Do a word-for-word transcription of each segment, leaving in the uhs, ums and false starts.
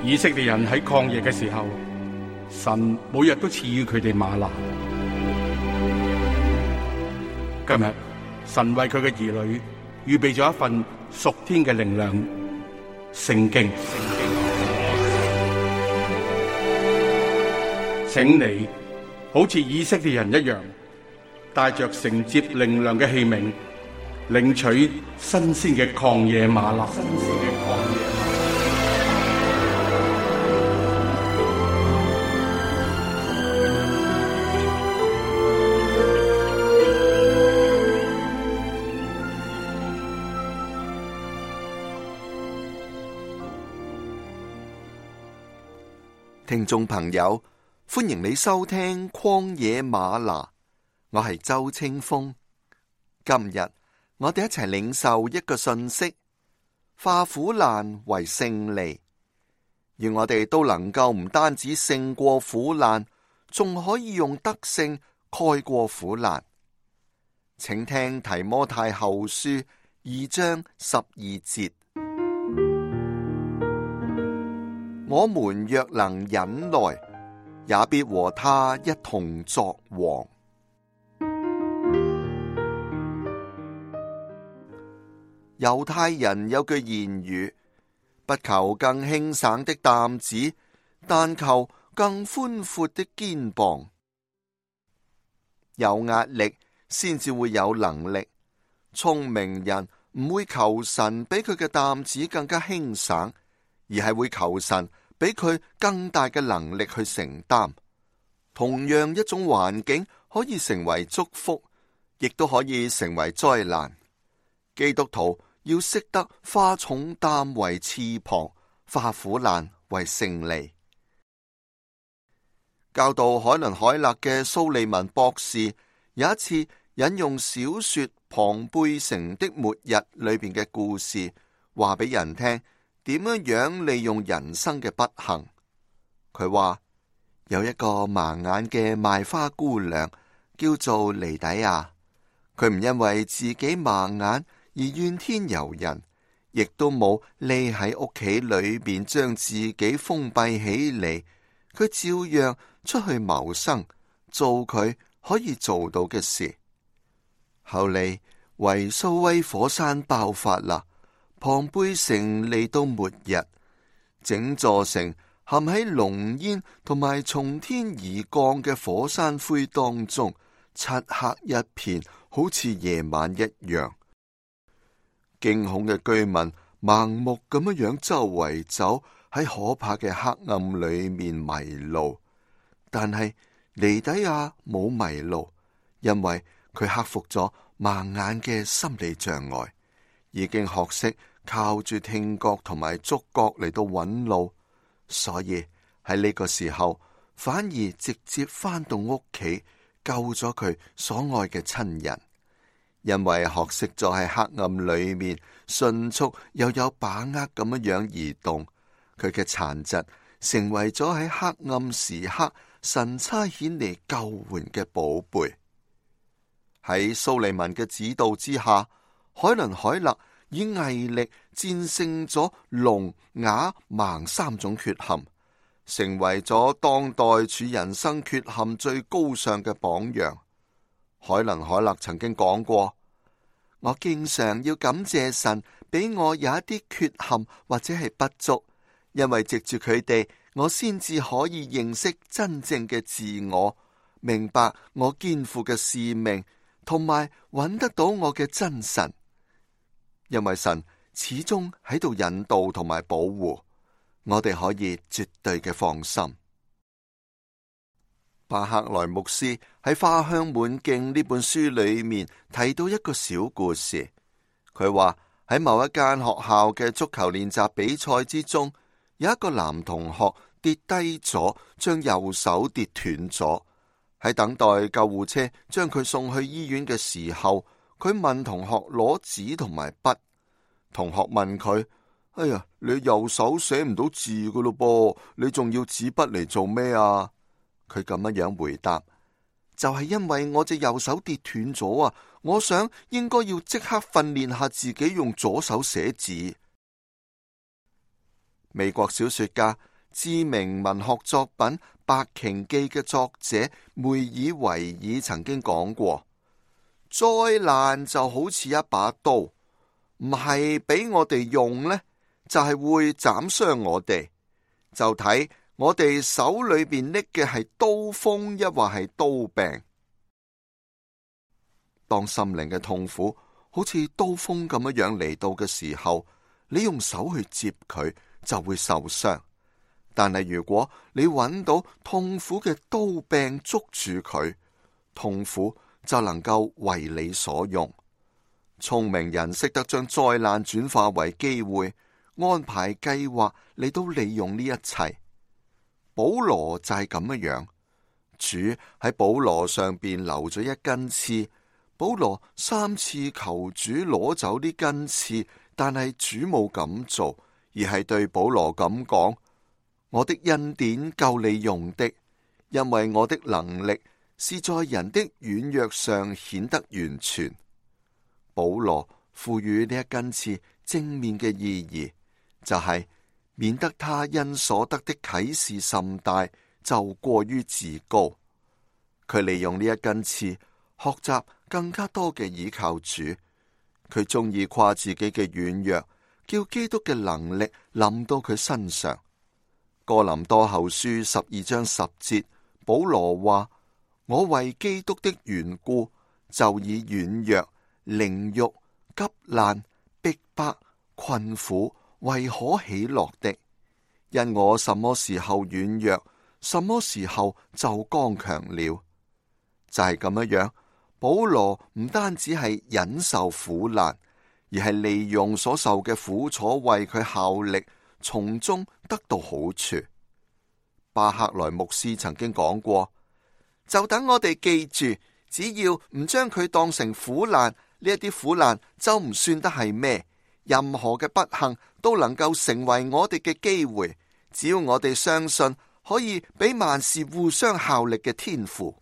以色列人喺曠野嘅時候，神每日都賜予佢哋嗎哪。今日神為佢嘅兒女預備咗一份屬天嘅靈糧——聖經。請你好似以色列人一樣，帶着承接靈糧嘅器皿，領取新鮮嘅曠野嗎哪。新鮮嘅曠野嗎哪。 聽眾朋友，歡迎你收聽曠野嗎哪，我係周清風。今日我哋一齊領受一個信息，化苦難為勝利，願我哋都能夠唔單止勝過苦難，仲可以用得勝蓋過苦難。請聽提摩太後書二章十二節。我們若能忍耐，也必和他一同作王。猶太人有句諺語：不求更輕省的擔子，但求更寬闊的肩膀。有壓力先至會有能力。聰明人唔會求神比佢嘅擔子更加輕省，而係會求神俾佢更大嘅能力去承擔。同樣一種環境可以成為祝福，亦都可以成為災難。基督徒要識得化重擔為翅膀，化苦難為勝利。教導海倫凱勒嘅蘇利文博士有一次引用小說《龐貝城的末日》裏邊嘅故事，話俾人聽點樣樣利用人生嘅不幸。佢話有一個盲眼嘅賣花姑娘叫做尼底亞，佢唔因為自己盲眼而怨天尤人，亦都冇匿喺屋企裏邊將自己封閉起嚟，佢照樣出去謀生，做佢可以做到嘅事。後嚟維蘇威火山爆發啦，龐貝城嚟到末日，整座城陷喺濃煙同埋從天而降嘅火山灰當中，漆黑一片，好似夜晚一樣。驚恐嘅居民盲目咁樣周圍走，喺可怕嘅黑暗裏面迷路。但係尼底亞冇迷路，因為佢克服咗盲眼嘅心理障礙，已經學識靠住聽覺同埋觸覺嚟到揾路，所以喺呢個時候反而直接返到屋企救咗佢所愛嘅親人。因為學識咗喺黑暗裏面迅速又有把握咁樣樣移動，佢嘅殘疾成為咗喺黑暗時刻神差遣嚟救援嘅寶貝。喺蘇利文嘅指導之下，海倫凱勒以毅力戰勝咗聾、啞、盲三種缺陷，成為咗當代處人生缺陷最高尚嘅榜樣。海倫凱勒曾經講過：我經常要感謝神俾我有一啲缺陷或者係不足，因為藉住佢哋，我先至可以認識真正嘅自我，明白我肩負嘅使命，同埋揾得到我嘅真神。因為神始終喺度引導同埋保護，我哋可以絕對嘅放心。巴克萊牧師喺《花香滿徑》呢本書裏面提到一個小故事。佢話喺某一間學校嘅足球練習比賽之中，有一個男同學跌低咗，將右手跌斷咗。喺等待救護車將佢送去醫院嘅時候，佢問同學攞紙同埋筆。同學問佢：哎呀，你右手寫唔到字噶咯噃，你仲要紙筆嚟做咩啊？佢咁樣樣回答：就係因為我隻右手跌斷咗啊，我想應該要即刻訓練下自己用左手寫字。美國小說家知名文學作品《白鯨記》嘅作者梅爾維爾曾經講過，災難就好似一把刀，唔係俾我哋用呢，就係會斬傷我哋。就睇我哋手裏邊拎嘅係刀鋒，抑或係刀柄。當心靈嘅痛苦好似刀鋒咁樣樣嚟到嘅時候，你用手去接佢就會受傷。但係如果你揾到痛苦嘅刀柄捉住佢，痛苦就能夠為你所用。聰明人識得將災難轉化為機會，安排計劃嚟到利用呢一切。保羅就係咁樣，主喺保羅上邊留咗一根刺。保羅三次求主攞走呢根刺，但係主冇咁做，而係對保羅咁講：我的恩典夠你用的，因為我的能力是在人的軟弱上顯得完全。保羅賦予呢一根刺正面嘅意義，就係、是、免得他因所得的啟示甚大，就過於自高。佢利用呢一根刺學習更加多嘅倚靠主。佢中意誇自己嘅軟弱，叫基督嘅能力臨到佢身上。哥林多後書十二章十節，保羅話：我為基督的緣故，就以軟弱、凌辱、急難、逼迫、困苦為可喜樂的，因我什麼時候軟弱，什麼時候就剛強了。就係咁樣樣，保羅唔單止係忍受苦難，而係利用所受嘅苦楚為佢效力，從中得到好處。巴克萊牧師曾經講過，就等我哋記住，只要唔將佢當成苦難，呢一啲苦難就唔算得係咩。任何嘅不幸都能夠成為我哋嘅機會，只要我哋相信可以俾萬事互相效力嘅天父。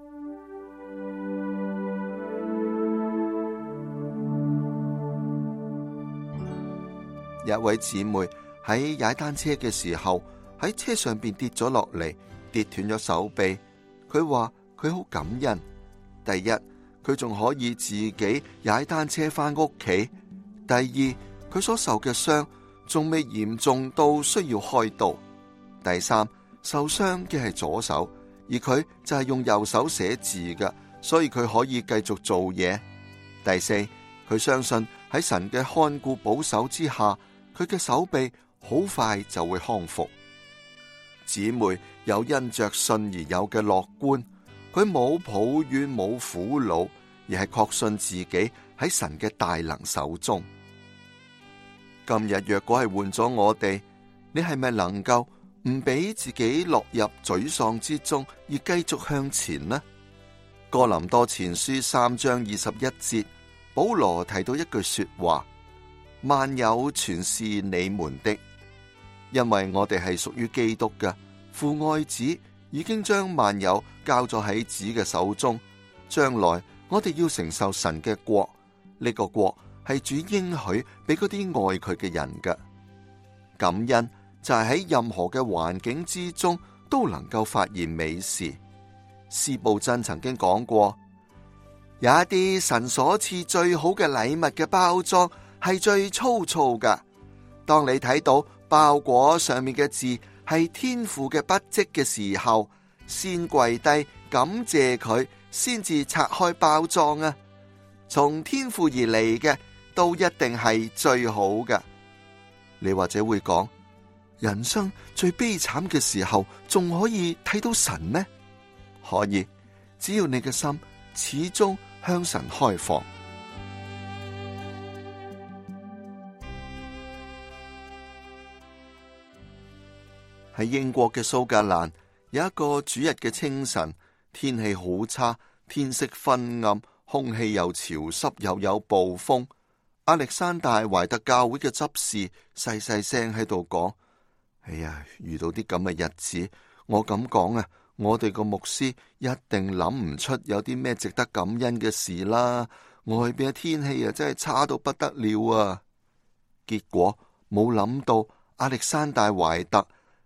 有一位姊妹喺踩單車嘅時候，喺車上邊跌咗落嚟，跌斷咗手臂。佢話佢好感恩，第一，佢仲可以自己踩單車翻屋企；第二，佢所受嘅傷仲未嚴重到需要開刀；第三，受傷嘅係左手，而佢就係用右手寫字嘅，所以佢可以繼續做嘢；第四，佢相信喺神嘅看顧保守之下，佢嘅手臂好快就會康復。姊妹有因着信而有嘅樂觀，佢冇抱怨冇苦惱，而係確信自己喺神嘅大能手中。今日若果係換咗我哋，你係咪能夠唔俾自己落入沮喪之中，而繼續向前呢？哥林多前書三章二十一節，保羅提到一句說話：萬有全是你們的。因為我哋係屬於基督嘅，父愛子已經將萬有交咗喺子嘅手中，將來我哋要承受神嘅國，呢個國係主應許俾嗰啲愛佢嘅人嘅。感恩就係喺任何嘅環境之中都能夠發現美事。司布真曾經講過，有一啲神所賜最好嘅禮物嘅包裝係最粗糙噶，當你睇到包裹上面嘅字係天父嘅筆跡嘅時候，先跪低感謝佢，先至拆開包裝啊！從天父而嚟嘅都一定係最好嘅。你或者會講，人生最悲慘嘅時候仲可以睇到神咩？可以，只要你嘅心始終向神開放。喺英國嘅蘇格蘭有一個主日嘅清晨，天氣好差，天色昏暗，空氣又潮濕又有暴風。亞歷山大懷特教會嘅執事細細聲喺度講：哎呀，遇到啲咁嘅日子，我咁講啊，我哋個牧師一定諗唔出有啲咩值得感恩嘅事啦。外邊嘅天氣啊，真係差到不得了啊！結果冇諗到亞歷山大懷特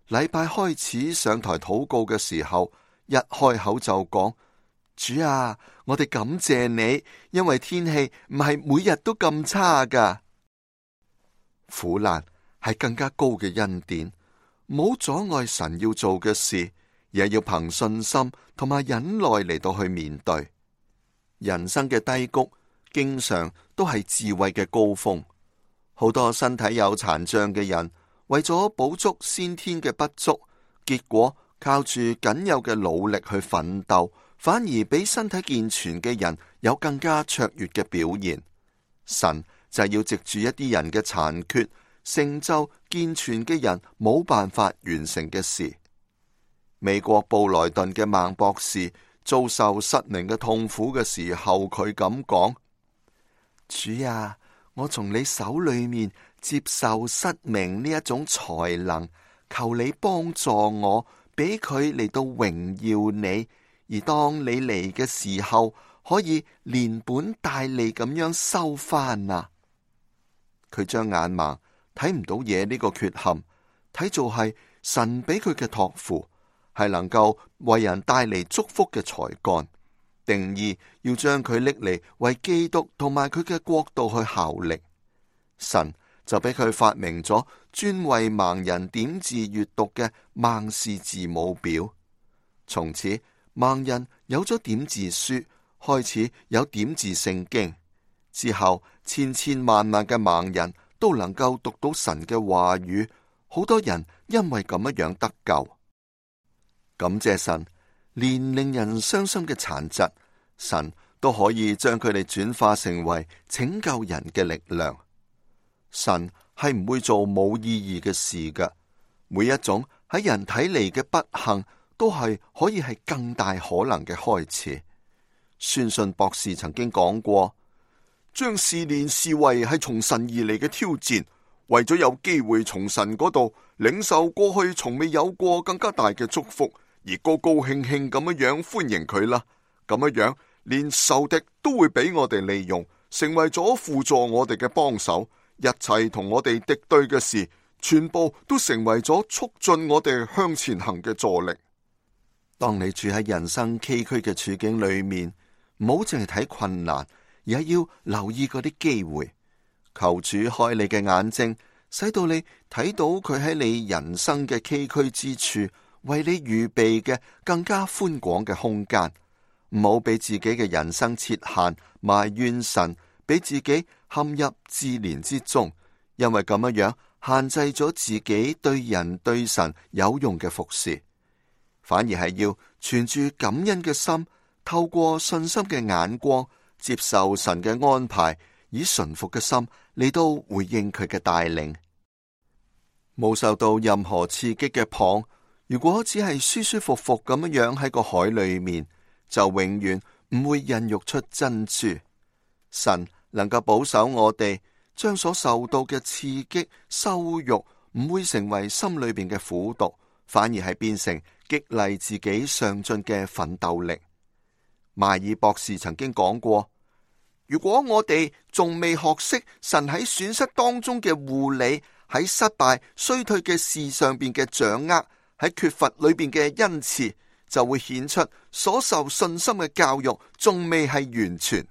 禮拜開始上台禱告嘅時候，一開口就講：主啊，我哋感謝你，因為天氣唔係每日都咁差噶。苦難係更加高嘅恩典，唔好阻礙神要做嘅事，而係要憑信心同埋忍耐嚟到去面對。人生嘅低谷，經常都係智慧嘅高峰。好多身體有殘障嘅人，為咗補足先天嘅不足，結果靠住僅有嘅努力去奮鬥，反而比身體健全嘅人有更加卓越嘅表現。神就係要藉住一啲人嘅殘缺，成就健全嘅人冇辦法完成嘅事。美國布萊頓嘅孟博士遭受失明嘅痛苦嘅時候，佢咁講：主啊，我從你手裏面接受失明呢一種才能，求你幫助我，俾佢嚟到榮耀你。而當你嚟嘅時候，可以連本帶利咁樣收翻啊！佢將眼盲睇唔到嘢呢個缺陷，睇做係神俾佢嘅託付，係能夠為人帶嚟祝福嘅才幹，定義要將佢拎嚟為基督同埋佢嘅國度去效力。神就俾佢發明咗專為盲人點字閱讀嘅孟氏字母表，從此盲人有咗點字書，開始有點字聖經，之後千千萬萬嘅盲人都能夠讀到神嘅話語，好多人因為咁樣樣得救。感謝神，連令人傷心嘅殘疾，神都可以將佢哋轉化成為拯救人嘅力量。神係唔會做冇意義嘅事㗎，每一種喺人睇嚟嘅不幸，都係可以係更大可能嘅開始。宣信博士曾經講過，將試煉視為係從神而嚟嘅挑戰，為咗有機會從神嗰度領受過去從未有過更加大嘅祝福，而高高興興咁樣樣歡迎佢啦。咁樣樣，連仇敵都會俾我哋利用，成為咗輔助我哋嘅幫手。一切同我哋敵對嘅事，全部都成為咗促進我哋向前行嘅助力。當你住喺人生崎嶇嘅處境裏面，唔好淨係睇困難，而係要留意嗰啲機會。求主開你嘅眼睛，使到你睇到佢喺你人生嘅崎嶇之處，為你預備嘅更加寬廣嘅空間。唔好俾自己嘅人生設限，埋怨神，俾自己陷入自憐之中，因為咁樣樣限制咗自己對人對神有用嘅服侍，反而係要存住感恩嘅心，透過信心嘅眼光，接受神嘅安排，以順服嘅心嚟到回應佢嘅帶領。冇受到任何刺激嘅蚌，如果只係舒舒服服咁樣樣喺個海裏面，就永遠唔會孕育出珍珠。神能夠保守我哋，將所受到嘅刺激、羞辱唔會成為心裏邊嘅苦毒，反而係變成激勵自己上進嘅奮鬥力。邁爾博士曾經講過，如果我哋仲未學識神喺損失當中嘅護理，喺失敗衰退嘅事上邊嘅掌握，喺缺乏裏邊嘅恩賜，就會顯出所受信心嘅教育仲未係完全。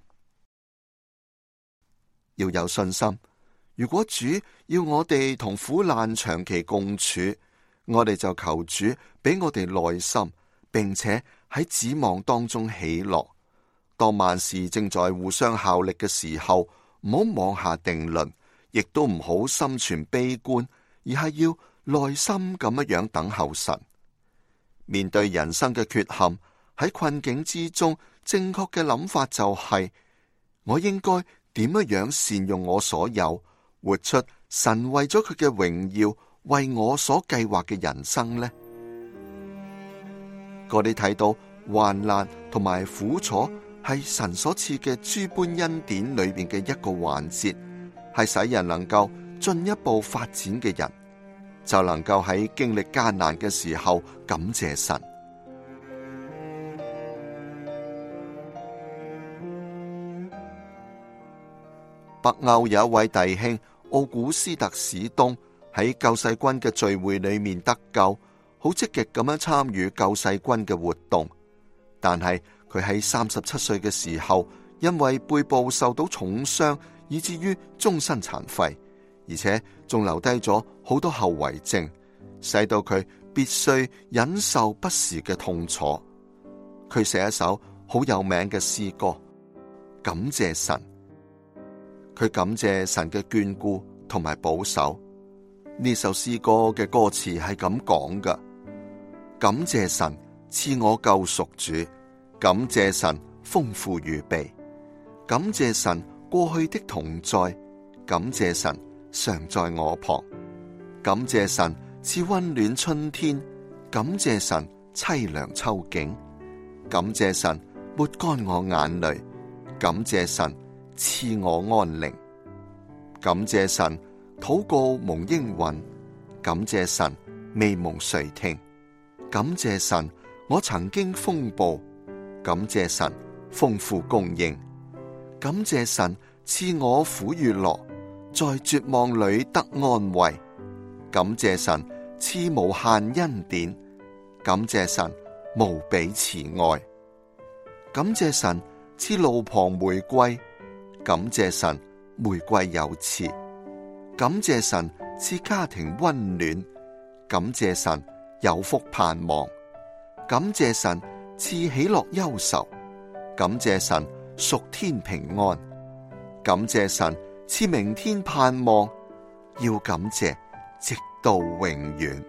要有信心，如果主要我哋同苦難長期共處，我哋就求主俾我哋耐心，並且喺指望當中喜樂。當萬事正在互相效力嘅時候，唔好妄下定論，亦都唔好心存悲觀，而係要耐心咁樣樣等候神。面對人生嘅缺陷，喺困境之中，正確嘅諗法就係，我應該點樣樣善用我所有，活出神為咗佢嘅榮耀，為我所計劃嘅人生呢？我哋睇到患難同埋苦楚係神所賜嘅諸般恩典裏邊嘅一個環節，係使人能夠進一步發展嘅人，就能夠喺經歷艱難嘅時候感謝神。北歐有一位弟兄奧古斯特史東喺救世軍嘅聚會裏面得救， 好積極咁樣參與救世軍嘅活動，但係佢喺三十七歲嘅時候，因為背部受到重傷，以至於終身殘廢，而且仲留低咗好多後遺症，使到佢必須忍受不時嘅痛楚。佢寫一首好有名嘅詩歌，感謝神。佢感謝神嘅眷顧同埋保守。呢首詩歌嘅歌詞係咁講㗎：感謝神賜我救贖主，感謝神豐富預備，感謝神過去的同在，感謝神常在我旁，感謝神賜溫暖春天，感謝神淒涼秋景，感謝神抹乾我眼淚，感謝神賜我安寧，感謝神禱告蒙應允，感謝神未蒙垂聽，感謝神我曾經風暴，感謝神豐富供應，感謝神賜我苦與樂，在絕望裏得安慰，感謝神賜無限恩典，感謝神無比慈愛，感謝神賜路旁玫瑰，感謝神玫瑰有刺，感謝神賜家庭溫暖，感謝神有福盼望，感謝神賜喜樂憂愁，感謝神屬天平安，感謝神賜明天盼望，要感謝直到永遠。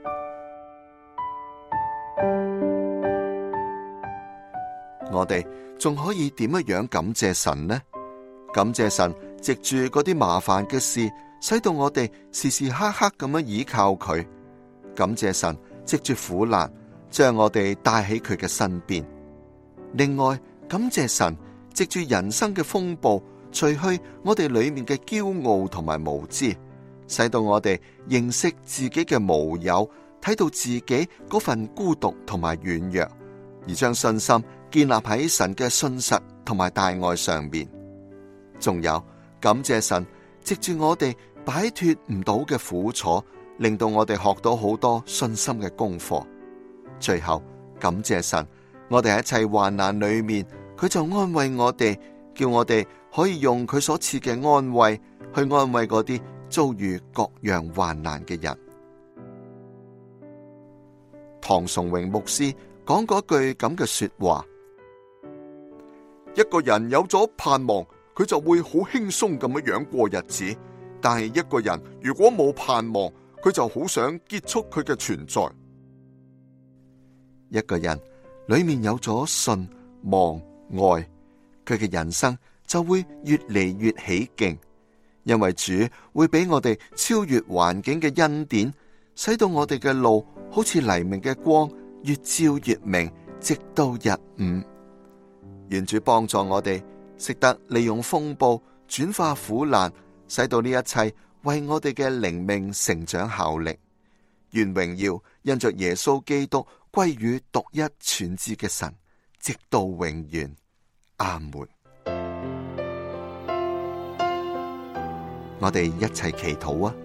我哋仲可以點樣感謝神呢？感謝神藉住嗰啲麻煩嘅事，使到我哋時時刻刻咁樣倚靠佢。感謝神藉住苦難，將我哋帶喺佢嘅身邊。另外，感謝神藉住人生嘅風暴，除去我哋裏面嘅驕傲同埋無知，使到我哋認識自己嘅無有，睇到自己嗰份孤獨同埋軟弱，而將信心建立喺神嘅信實同埋大愛上面。仲有感謝神藉住我哋擺脫唔到嘅苦楚，令到我哋學到好多信心嘅功課。最後感謝神，我哋喺一切患難裏面，佢就安慰我哋，叫我哋可以用佢所賜嘅安慰去安慰嗰啲遭遇各樣患難嘅人。唐崇榮牧師講過一句咁嘅說話：一個人有咗盼望，佢就會好輕鬆咁樣樣過日子；但係一個人如果冇盼望，佢就好想結束佢嘅存在。一個人裏面有咗信望愛，佢嘅人生就會越嚟越起勁，因為主會俾我哋超越環境嘅恩典，使到我哋嘅路好似黎明嘅光，越照越明，直到日午。願主幫助我哋，識得利用風暴轉化苦難，使到呢一切為我哋嘅靈命成長效力。願榮耀因着耶穌基督歸於獨一全知嘅神，直到永遠。阿門。我哋一齊祈禱啊！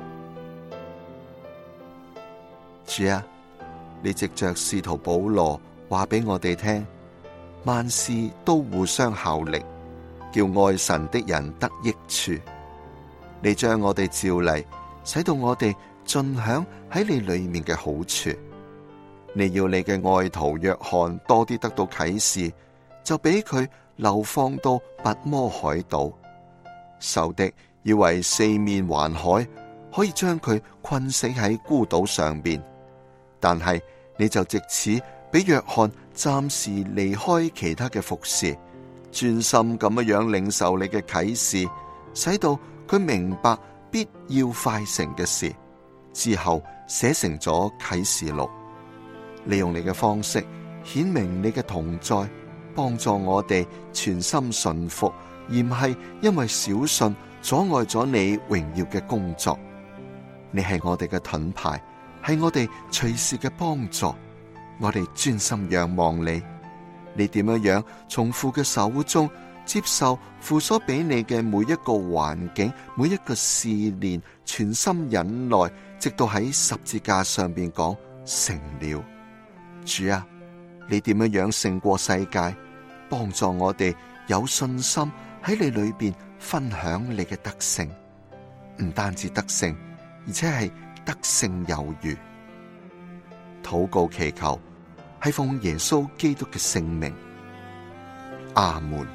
主啊，你藉着使徒保羅話俾我哋聽，萬事都互相效力，叫愛神的人得益處。你將我哋召嚟，使到我哋盡享喺你裏面嘅好處。你要你嘅愛徒約翰多啲得到啟示，就俾佢流放到拔摩海島。仇敵以為四面環海，可以將佢困死喺孤島上邊，但係你就借此俾約翰暫時離開其他嘅服侍，專心咁樣領受你嘅啟示，使到佢明白必要快成嘅事，之後寫成咗啟示錄。利用你嘅方式顯明你嘅同在，幫助我哋全心順服，而唔係因為小信阻礙咗你榮耀嘅工作。你係我哋嘅盾牌，係我哋隨時嘅幫助。我哋專心仰望你，你點樣樣從父嘅手中接受父所俾你嘅每一個環境，每一個試煉，全心忍耐，直到喺十字架上邊講成了。 主啊，你點樣樣勝過世界，幫助我哋有信心喺你裏邊分享你嘅得勝，唔單止得勝，而且係得勝有餘。禱告祈求係奉耶穌基督嘅聖名，阿門。